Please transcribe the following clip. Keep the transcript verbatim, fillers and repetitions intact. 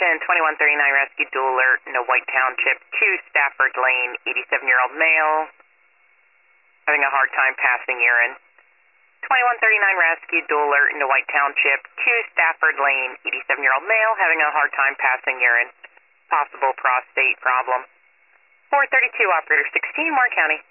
Attention, twenty-one thirty-nine rescue dual alert in the White Township, two Stafford Lane, eighty-seven-year-old male, having a hard time passing urine. twenty-one thirty-nine rescue dual alert in the White Township, two Stafford Lane, eighty-seven-year-old male, having a hard time passing urine. Possible prostate problem. four thirty-two, operator sixteen, Warren County.